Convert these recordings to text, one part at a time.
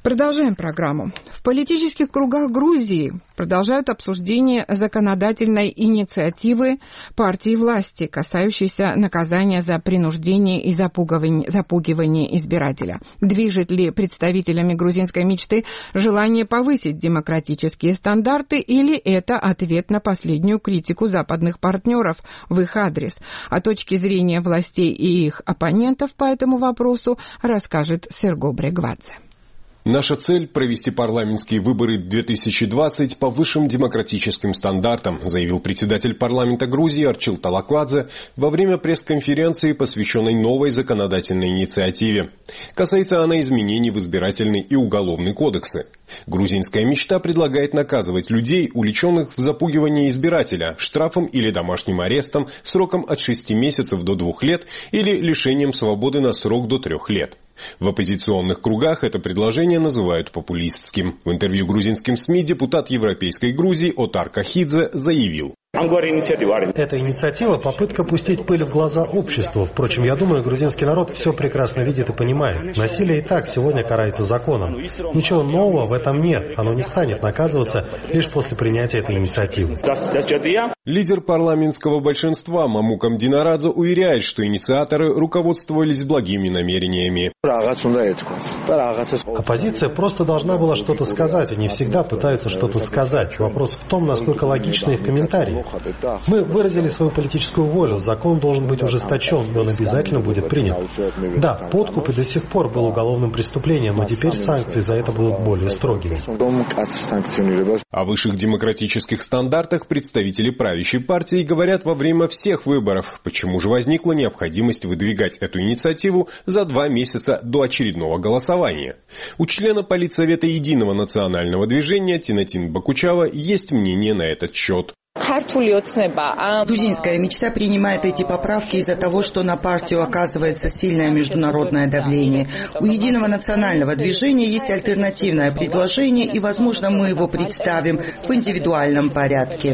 Продолжаем программу. В политических кругах Грузии продолжают обсуждение законодательной инициативы партии власти, касающейся наказания за принуждение и запугивание избирателя. Движет ли представителями грузинской мечты желание повысить демократические стандарты, или это ответ на последнюю критику западных партнеров в их адрес? О точке зрения властей и их оппонентов по этому вопросу расскажет Серго Брегвадзе. Наша цель – провести парламентские выборы 2020 по высшим демократическим стандартам, заявил председатель парламента Грузии Арчил Талаквадзе во время пресс-конференции, посвященной новой законодательной инициативе. Касается она изменений в избирательный и уголовный кодексы. Грузинская мечта предлагает наказывать людей, увлеченных в запугивании избирателя, штрафом или домашним арестом сроком от 6 месяцев до 2 лет или лишением свободы на срок до 3 лет. В оппозиционных кругах это предложение называют популистским. В интервью грузинским СМИ депутат Европейской Грузии Отар Кахидзе заявил: эта инициатива – попытка пустить пыль в глаза обществу. Впрочем, я думаю, грузинский народ все прекрасно видит и понимает. Насилие и так сегодня карается законом. Ничего нового в этом нет. Оно не станет наказываться лишь после принятия этой инициативы. Лидер парламентского большинства Мамукам Динарадзе уверяет, что инициаторы руководствовались благими намерениями. Оппозиция просто должна была что-то сказать. Они всегда пытаются что-то сказать. Вопрос в том, насколько логичны их комментарии. Мы выразили свою политическую волю. Закон должен быть ужесточен, и он обязательно будет принят. Да, подкуп и до сих пор был уголовным преступлением, но теперь санкции за это будут более строгими. О высших демократических стандартах представители правящей партии говорят во время всех выборов. Почему же возникла необходимость выдвигать эту инициативу за 2 месяца до очередного голосования? У члена Политсовета Единого национального движения Тинатин Бакучава есть мнение на этот счет. Грузинская мечта принимает эти поправки из-за того, что на партию оказывается сильное международное давление. У Единого национального движения есть альтернативное предложение, и, возможно, мы его представим в индивидуальном порядке.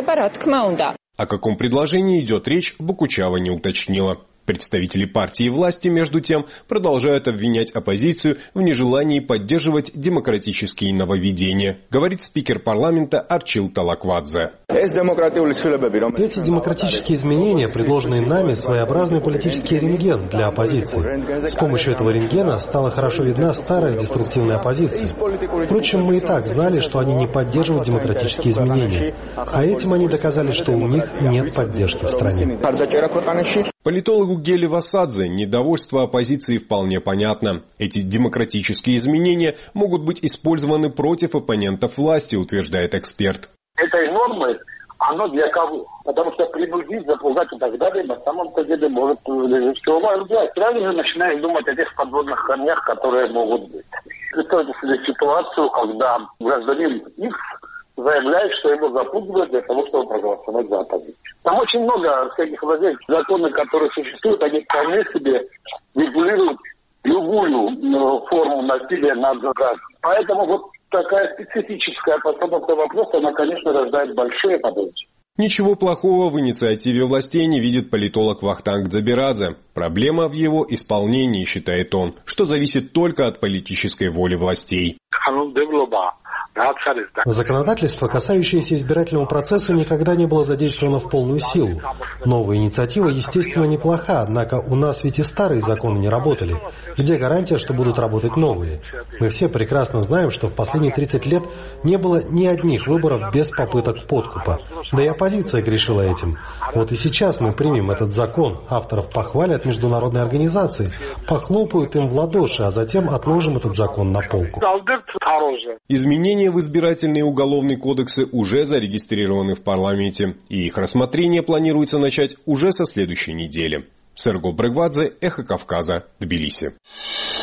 О каком предложении идет речь, Бакучава не уточнила. Представители партии власти, между тем, продолжают обвинять оппозицию в нежелании поддерживать демократические нововведения, говорит спикер парламента Арчил Талаквадзе. Эти демократические изменения, предложенные нами, своеобразный политический рентген для оппозиции. С помощью этого рентгена стала хорошо видна старая деструктивная оппозиция. Впрочем, мы и так знали, что они не поддерживают демократические изменения. А этим они доказали, что у них нет поддержки в стране. Политологу Гели Васадзе недовольство оппозиции вполне понятно. Эти демократические изменения могут быть использованы против оппонентов власти, утверждает эксперт. Этой нормой оно для кого? Потому что принудить, запугать и так далее на самом-то деле может лежать. Сразу же начинаешь думать о тех подводных камнях, которые могут быть. Представьте себе ситуацию, когда гражданин X заявляет, что его запугивают для того, чтобы проголосовать за оппозицию. Там очень много всяких законов, которые существуют, они вполне себе регулируют любую форму насилия над гражданами. Поэтому вот такая специфическая постановка вопроса, она, конечно, рождает большие подозрения. Ничего плохого в инициативе властей не видит политолог Вахтанг Дзаберадзе. Проблема в его исполнении, считает он, что зависит только от политической воли властей. Законодательство, касающееся избирательного процесса, никогда не было задействовано в полную силу. Новая инициатива, естественно, неплоха, однако у нас ведь и старые законы не работали. Где гарантия, что будут работать новые? Мы все прекрасно знаем, что в последние 30 лет не было ни одних выборов без попыток подкупа. Да и оппозиция грешила этим. Вот и сейчас мы примем этот закон, авторов похвалят международные организации, похлопают им в ладоши, а затем отложим этот закон на полку. Изменения в избирательные и уголовный кодексы уже зарегистрированы в парламенте, и их рассмотрение планируется начать уже со следующей недели. Серго Брегвадзе, Эхо Кавказа, Тбилиси.